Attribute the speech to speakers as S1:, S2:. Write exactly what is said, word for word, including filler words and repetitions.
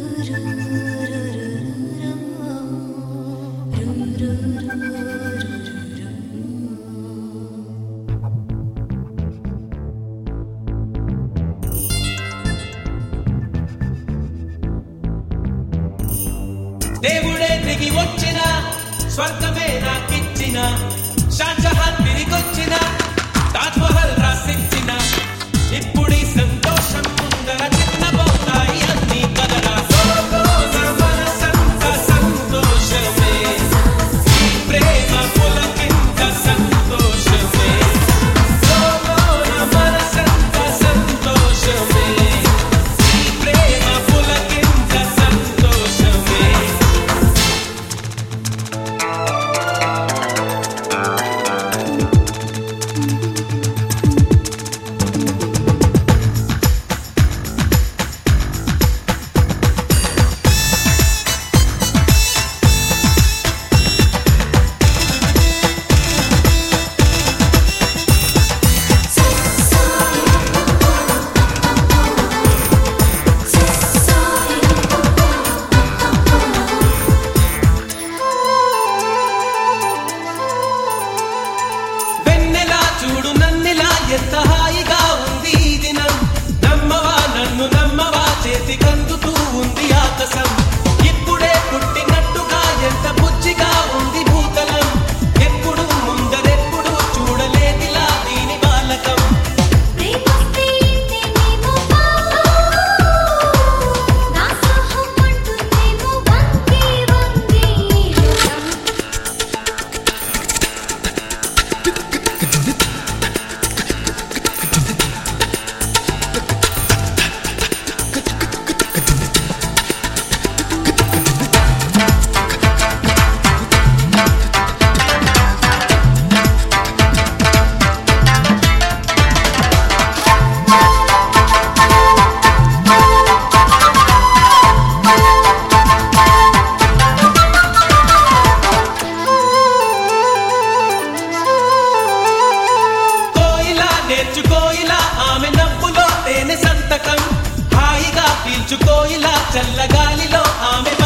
S1: దేవుడే దిగి వచ్చిన స్వర్గమే నాకిచ్చిన షాజహాన్ తిరిగొచ్చిన తాజ్ మహల్ రాసిచ్చిన ఇప్పుడీ సంతోషం ముందర చిన్నబోతాయి అన్ని కదరా మనసంత సంతోషమే ఈ ప్రేమ పులకింత సంతోషమే మనసంత సంతోషమే ఈ ప్రేమ పులకింత సంతోషమే. ఎంత హాయిగా ఉంది ఈ దినం నమ్మవా నన్ను నమ్మవా చేతికందుతూ ఉంది ఆకాశం ఇప్పుడే పుట్టినట్టుగా ఎంత బుజ్జిగా ఉంది భూతలం ఎప్పుడు ముందరెప్పుడు చూడలేదిలా దీని బాలకం నేర్చుకోయిలా ఆమె నవ్వులో తేనె సంతకం హాయిగా పీల్చుకోయిలా చల్లగాలిలో ఆమె